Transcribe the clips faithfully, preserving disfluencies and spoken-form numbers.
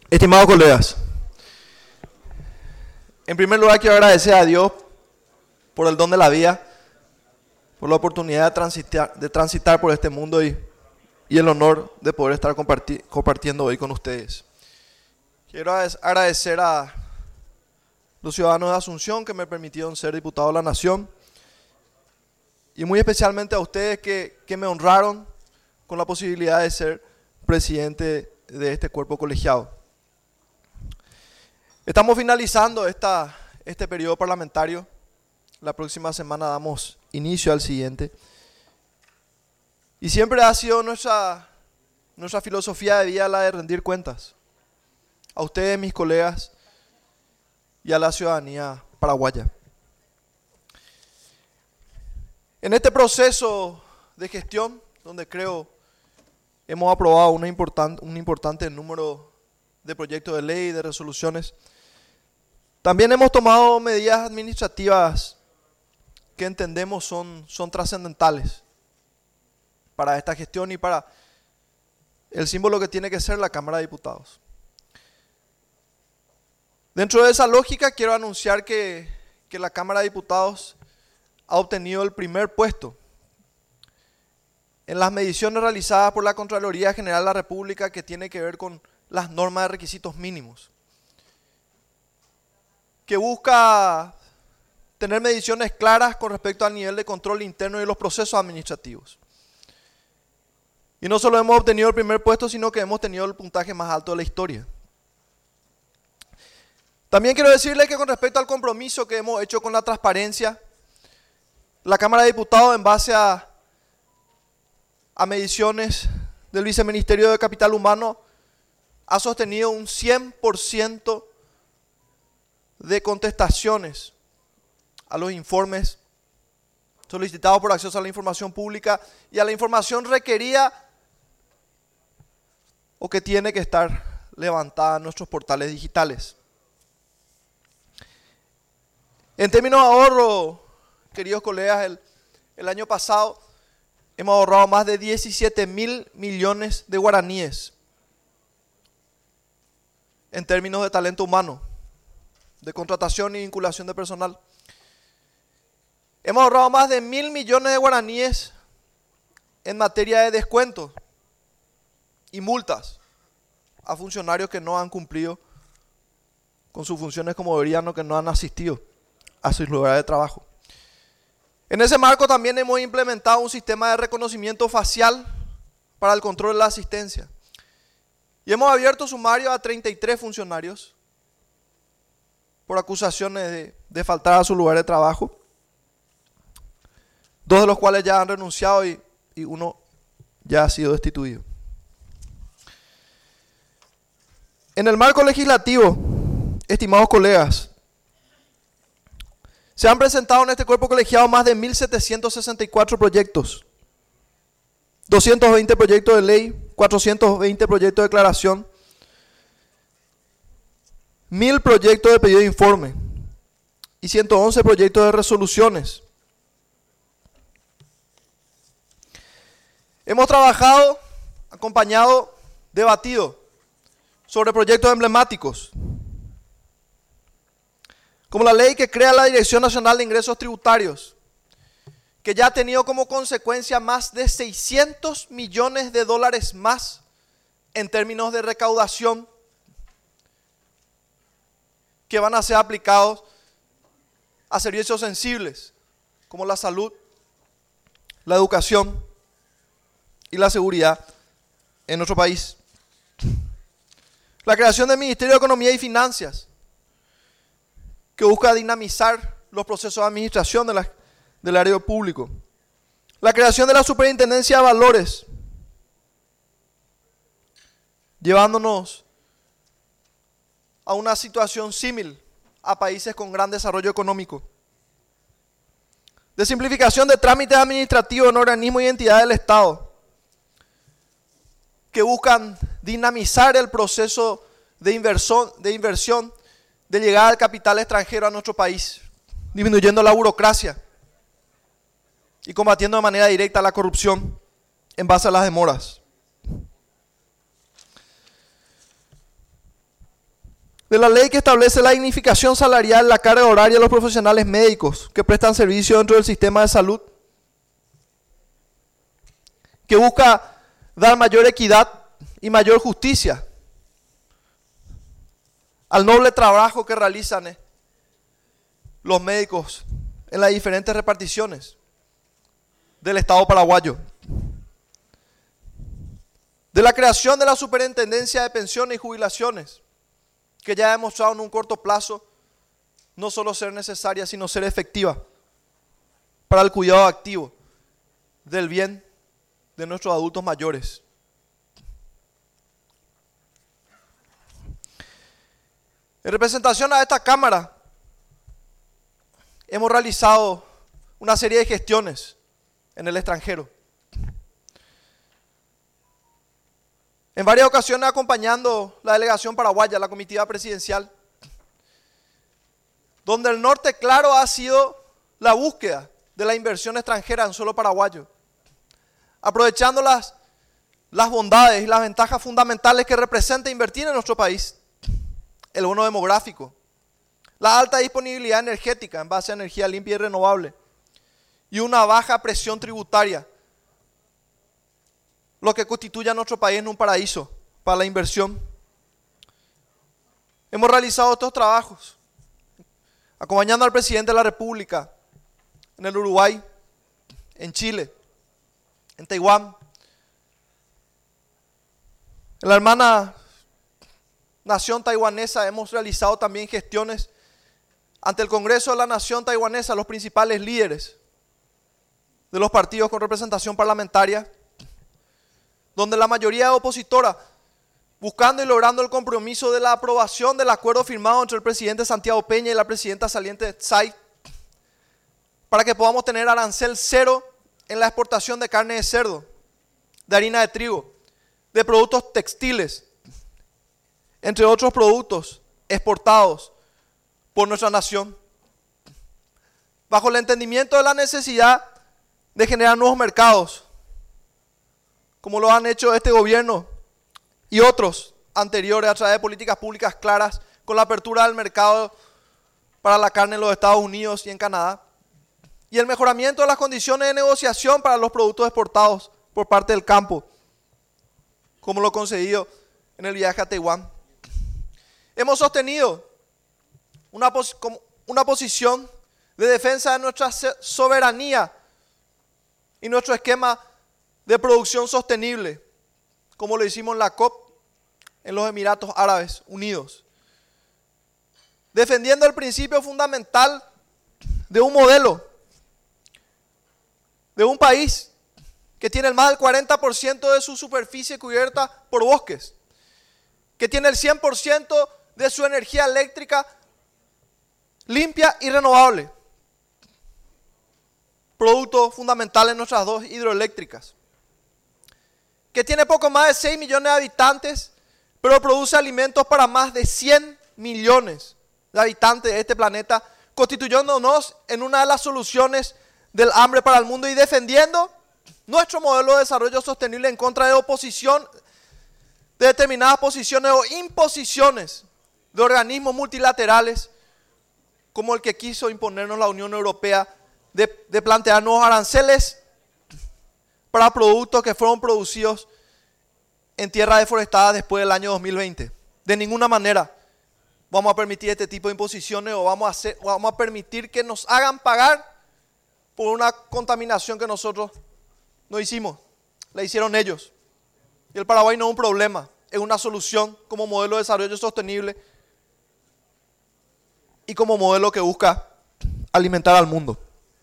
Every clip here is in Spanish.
Estimados colegas, en primer lugar quiero agradecer a Dios por el don de la vida, por la oportunidad de transitar, de transitar por este mundo y, y el honor de poder estar comparti- compartiendo hoy con ustedes. Quiero agradecer a los ciudadanos de Asunción que me permitieron ser diputado de la Nación y muy especialmente a ustedes que, que me honraron con la posibilidad de ser presidente de este cuerpo colegiado. Estamos finalizando esta, este periodo parlamentario. La próxima semana damos inicio al siguiente. Y siempre ha sido nuestra, nuestra filosofía de vida la de rendir cuentas. A ustedes, mis colegas, y a la ciudadanía paraguaya. En este proceso de gestión, donde creo hemos aprobado una important, un importante número de proyectos de ley y de resoluciones, también hemos tomado medidas administrativas que entendemos son, son trascendentales para esta gestión y para el símbolo que tiene que ser la Cámara de Diputados. Dentro de esa lógica quiero anunciar que, que la Cámara de Diputados ha obtenido el primer puesto en las mediciones realizadas por la Contraloría General de la República que tiene que ver con las normas de requisitos mínimos, que busca tener mediciones claras con respecto al nivel de control interno y los procesos administrativos. Y no solo hemos obtenido el primer puesto, sino que hemos tenido el puntaje más alto de la historia. También quiero decirles que con respecto al compromiso que hemos hecho con la transparencia, la Cámara de Diputados, en base a, a mediciones del Viceministerio de Capital Humano, ha sostenido un cien por ciento de contestaciones a los informes solicitados por acceso a la información pública y a la información requerida o que tiene que estar levantada en nuestros portales digitales. En términos de ahorro, queridos colegas, el, el año pasado hemos ahorrado más de diecisiete mil millones de guaraníes en términos de talento humano, de contratación y vinculación de personal. Hemos ahorrado más de mil millones de guaraníes en materia de descuentos y multas a funcionarios que no han cumplido con sus funciones como deberían o que no han asistido a sus lugares de trabajo. En ese marco también hemos implementado un sistema de reconocimiento facial para el control de la asistencia. Y hemos abierto sumario a treinta y tres funcionarios por acusaciones de, de faltar a su lugar de trabajo, dos de los cuales ya han renunciado y, y uno ya ha sido destituido. En el marco legislativo, estimados colegas, se han presentado en este cuerpo colegiado más de mil setecientos sesenta y cuatro proyectos, doscientos veinte proyectos de ley, cuatrocientos veinte proyectos de declaración, mil proyectos de pedido de informe y ciento once proyectos de resoluciones. Hemos trabajado, acompañado, debatido sobre proyectos emblemáticos, como la ley que crea la Dirección Nacional de Ingresos Tributarios, que ya ha tenido como consecuencia más de seiscientos millones de dólares más en términos de recaudación que van a ser aplicados a servicios sensibles como la salud, la educación y la seguridad en nuestro país. La creación del Ministerio de Economía y Finanzas, que busca dinamizar los procesos de administración de la, del área público. La creación de la Superintendencia de Valores, llevándonos a una situación similar a países con gran desarrollo económico. De simplificación de trámites administrativos en organismos y entidades del Estado, que buscan dinamizar el proceso de inversión, de inversión, de llegada del capital extranjero a nuestro país, disminuyendo la burocracia y combatiendo de manera directa la corrupción en base a las demoras. de la ley que establece la dignificación salarial, la carga horaria de los profesionales médicos que prestan servicio dentro del sistema de salud, que busca dar mayor equidad y mayor justicia al noble trabajo que realizan los médicos en las diferentes reparticiones del Estado paraguayo. De la creación de la Superintendencia de Pensiones y Jubilaciones, que ya ha demostrado en un corto plazo no solo ser necesaria, sino ser efectiva para el cuidado activo del bien de nuestros adultos mayores. En representación a esta Cámara, hemos realizado una serie de gestiones en el extranjero. En varias ocasiones acompañando la delegación paraguaya, la comitiva presidencial, donde el norte claro ha sido la búsqueda de la inversión extranjera en suelo paraguayo, aprovechando las, las bondades y las ventajas fundamentales que representa invertir en nuestro país, el bono demográfico, la alta disponibilidad energética en base a energía limpia y renovable y una baja presión tributaria, lo que constituye a nuestro país en un paraíso para la inversión. Hemos realizado estos trabajos acompañando al presidente de la República en el Uruguay, en Chile, en Taiwán. En la hermana nación taiwanesa hemos realizado también gestiones ante el Congreso de la Nación Taiwanesa, los principales líderes de los partidos con representación parlamentaria, donde la mayoría opositora, buscando y logrando el compromiso de la aprobación del acuerdo firmado entre el presidente Santiago Peña y la presidenta saliente Tsai, para que podamos tener arancel cero en la exportación de carne de cerdo, de harina de trigo, de productos textiles, entre otros productos exportados por nuestra nación, bajo el entendimiento de la necesidad de generar nuevos mercados, como lo han hecho este gobierno y otros anteriores a través de políticas públicas claras, con la apertura del mercado para la carne en los Estados Unidos y en Canadá, y el mejoramiento de las condiciones de negociación para los productos exportados por parte del campo, como lo concedido en el viaje a Taiwán. Hemos sostenido una, pos una posición de defensa de nuestra soberanía y nuestro esquema de producción sostenible, como lo hicimos en la COP en los Emiratos Árabes Unidos, defendiendo el principio fundamental de un modelo, de un país que tiene más del cuarenta por ciento de su superficie cubierta por bosques, que tiene el cien por ciento de su energía eléctrica limpia y renovable, producto fundamental en nuestras dos hidroeléctricas, que tiene poco más de seis millones de habitantes, pero produce alimentos para más de cien millones de habitantes de este planeta, constituyéndonos en una de las soluciones del hambre para el mundo y defendiendo nuestro modelo de desarrollo sostenible en contra de oposición, de determinadas posiciones o imposiciones de organismos multilaterales, como el que quiso imponernos la Unión Europea, de, de plantear nuevos aranceles para productos que fueron producidos en tierra deforestada después del año dos mil veinte. De ninguna manera vamos a permitir este tipo de imposiciones o vamos a, hacer, vamos a permitir que nos hagan pagar por una contaminación que nosotros no hicimos, la hicieron ellos. Y el Paraguay no es un problema, es una solución como modelo de desarrollo sostenible y como modelo que busca alimentar al mundo.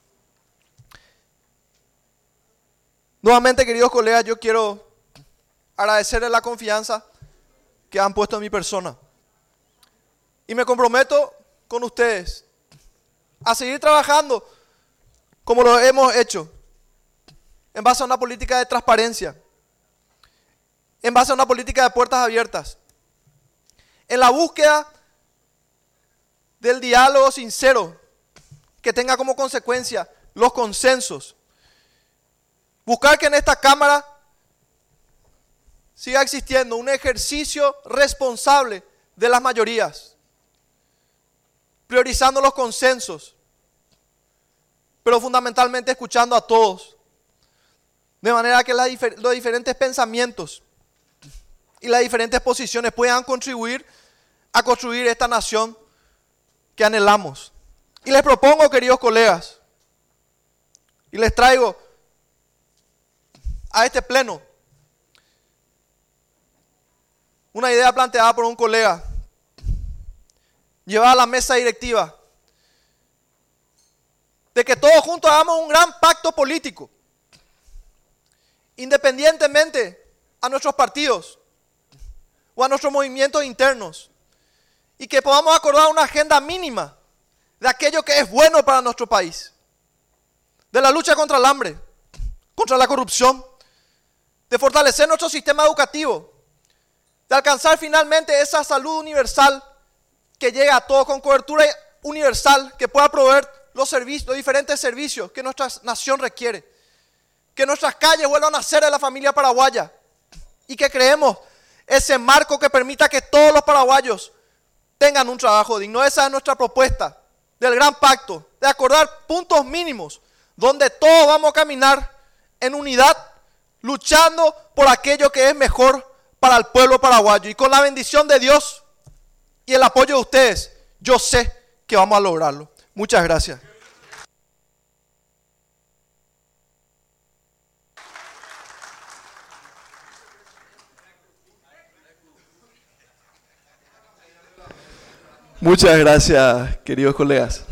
Nuevamente, queridos colegas, yo quiero agradecerles la confianza que han puesto en mi persona. Y me comprometo con ustedes a seguir trabajando como lo hemos hecho, en base a una política de transparencia, en base a una política de puertas abiertas, en la búsqueda del diálogo sincero que tenga como consecuencia los consensos. Buscar que en esta Cámara siga existiendo un ejercicio responsable de las mayorías. priorizando los consensos, pero fundamentalmente escuchando a todos, de manera que las difer- los diferentes pensamientos y las diferentes posiciones puedan contribuir a construir esta nación que anhelamos. Y les propongo, queridos colegas, y les traigo a este pleno una idea planteada por un colega, llevada a la mesa directiva, de que todos juntos hagamos un gran pacto político, independientemente a nuestros partidos o a nuestros movimientos internos, y que podamos acordar una agenda mínima de aquello que es bueno para nuestro país, de la lucha contra el hambre, contra la corrupción, de fortalecer nuestro sistema educativo, de alcanzar finalmente esa salud universal que llega a todos, con cobertura universal, que pueda proveer los servicios, los diferentes servicios que nuestra nación requiere, que nuestras calles vuelvan a ser de la familia paraguaya y que creemos ese marco que permita que todos los paraguayos tengan un trabajo digno. Esa es nuestra propuesta del gran pacto, de acordar puntos mínimos donde todos vamos a caminar en unidad, luchando por aquello que es mejor para el pueblo paraguayo. Y con la bendición de Dios y el apoyo de ustedes, yo sé que vamos a lograrlo. Muchas gracias. Muchas gracias, queridos colegas.